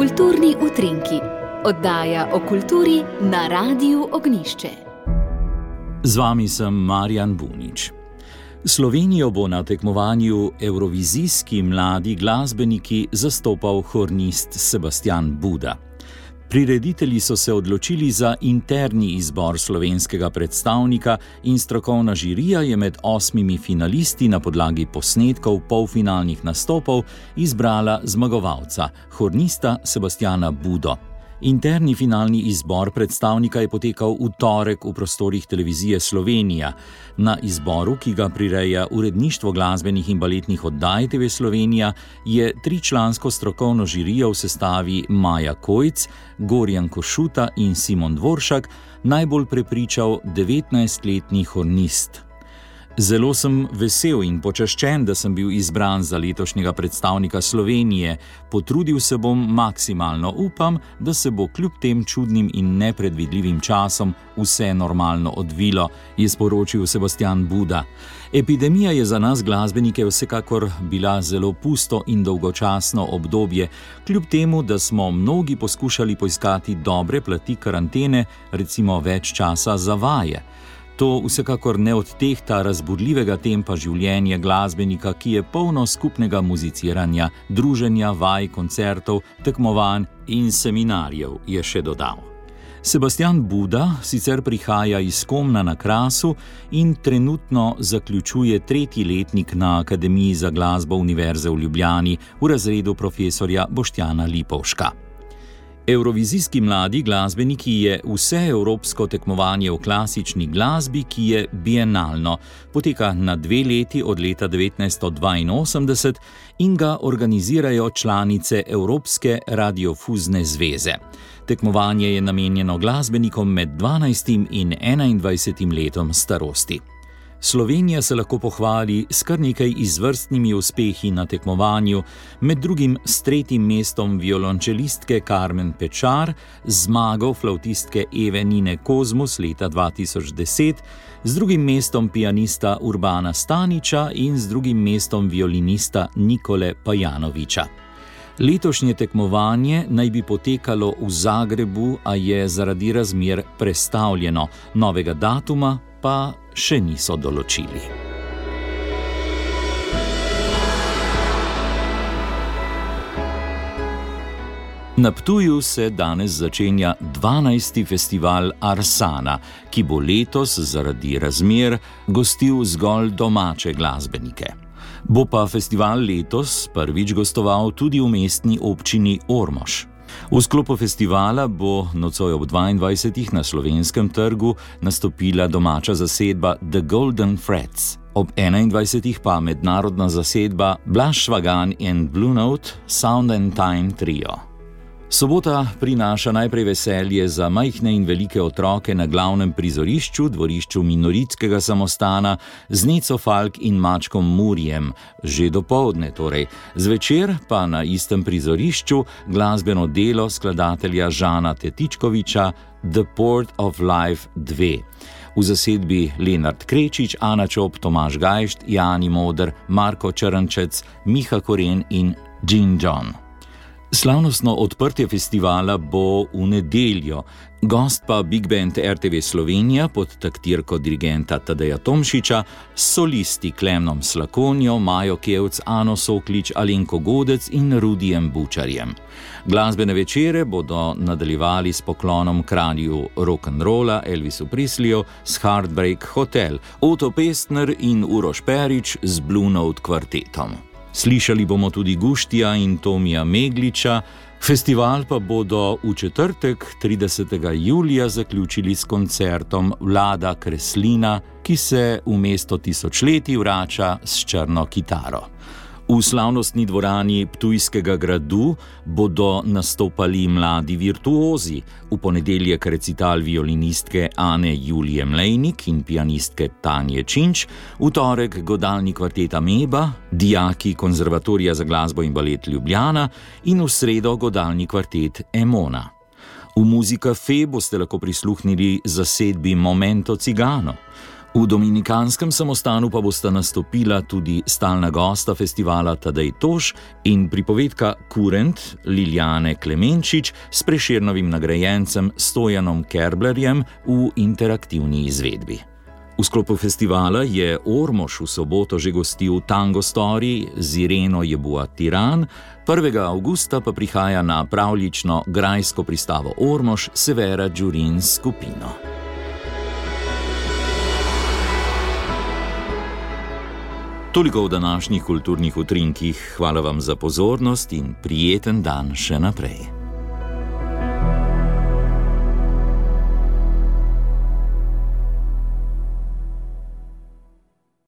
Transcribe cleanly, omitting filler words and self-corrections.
Kulturni utrinki, oddaja o kulturi na Radiu Ognjišče. Z vami sem Marjan Bunič. Slovenijo bo na tekmovanju Evrovizijski mladi glasbeniki zastopal hornist Sebastian Buda. Prireditelji so se odločili za interni izbor slovenskega predstavnika in strokovna žirija je med 8 finalisti na podlagi posnetkov polfinalnih nastopov izbrala zmagovalca, hornista Sebastiana Budo. Interni finalni izbor predstavnika je potekal v torek v prostorih Televizije Slovenija. Na izboru, ki ga prireja uredništvo glasbenih in baletnih oddaj TV Slovenija, je 3-člansko strokovno žirijo v sestavi Maja Kojc, Gorjan Košuta in Simon Dvoršak najbolj prepričal 19-letni hornist. Zelo sem vesel in počaščen, da sem bil izbran za letošnjega predstavnika Slovenije. Potrudil se bom maksimalno, upam, da se bo kljub tem čudnim in nepredvidljivim časom vse normalno odvilo, je sporočil Sebastian Buda. Epidemija je za nas glasbenike vsekakor bila zelo pusto in dolgočasno obdobje, kljub temu, da smo mnogi poskušali poiskati dobre plati karantene, recimo več časa za vaje. To vsekakor ne odtehta razburljivega tempa življenja glasbenika, ki je polno skupnega muziciranja, druženja, vaj, koncertov, tekmovanj in seminarjev, je še dodal. Sebastian Buda sicer prihaja iz Komna na Krasu in trenutno zaključuje 3. letnik na Akademiji za glasbo Univerze v Ljubljani v razredu profesorja Boštjana Lipovška. Evrovizijski mladi glasbeniki je vseevropsko tekmovanje v klasični glasbi, ki je bienalno, poteka na 2 leti od leta 1982 in ga organizirajo članice Evropske radiofuzne zveze. Tekmovanje je namenjeno glasbenikom med 12 in 21 letom starosti. Slovenija se lahko pohvali s kar nekaj izvrstnimi uspehi na tekmovanju, med drugim s 3. mestom violončelistke Karmen Pečar, zmago flavtistke Eve Nine Kozmus leta 2010, z 2. mestom pianista Urbana Staniča in z 2. mestom violinista Nikole Pajanoviča. Letošnje tekmovanje naj bi potekalo v Zagrebu, a je zaradi razmer prestavljeno, novega datuma pa še niso določili. Na Ptuju se danes začenja 12. festival Arsana, ki bo letos zaradi razmer gostil zgolj domače glasbenike. Bo pa festival letos prvič gostoval tudi v mestni občini Ormož. V sklopu festivala bo nocoj ob 22. na Slovenskem trgu nastopila domača zasedba The Golden Frets, ob 21. pa mednarodna zasedba Blaž Švagan and Blue Note Sound and Time Trio. Sobota prinaša najprej veselje za majhne in velike otroke na glavnem prizorišču, dvorišču Minoritskega samostana, z Neco Falk in mačkom Murjem, že dopoldne torej. Zvečer pa na istem prizorišču glasbeno delo skladatelja Žana Tetičkoviča The Port of Life 2. V zasedbi Lenart Krečič, Ana Čop, Tomaž Gajšt, Jani Moder, Marko Črnčec, Miha Koren in Gin John. Slavnostno odprtje festivala bo v nedeljo, gost pa Big Band RTV Slovenija pod taktirko dirigenta Tadeja Tomšiča, solisti Klemnom Slakonjo, Majo Kevc, Ano Soklič, Alenko Godec in Rudijem Bučarjem. Glasbene večere bodo nadaljevali s poklonom kralju rock'n'rolla Elvisu Presleyju s Heartbreak Hotel, Oto Pestner in Uroš Perić z Blue Note kvartetom. Slišali bomo tudi Guštija in Tomija Megliča, festival pa bodo v četrtek 30. julija zaključili s koncertom Vlada Kreslina, ki se v mesto tisočletij vrača s črno kitaro. V slavnostni dvorani Ptujskega gradu bodo nastopali mladi virtuozi, v ponedeljek recital violinistke Ane Julije Mlejnik in pianistke Tanje Činč, v torek godalni kvartet Ameba, dijaki Konzervatorija za glasbo in balet Ljubljana in v sredo godalni kvartet Emona. V Muzikafe boste lahko prisluhnili zasedbi Momento Cigano. V dominikanskem samostanu pa bosta nastopila tudi stalna gosta festivala Tadej Toš in pripovedka Kurent Lilijane Klemenčič s Prešernovim nagrajencem Stojanom Kerblerjem v interaktivni izvedbi. V sklopu festivala je Ormož v soboto že gostil Tango Story z Ireno Jebua Tiran, 1. avgusta pa prihaja na pravljično grajsko pristavo Ormož Severa Đurin s skupino. Toliko v današnjih kulturnih utrinkih. Hvala vam za pozornost in prijeten dan še naprej.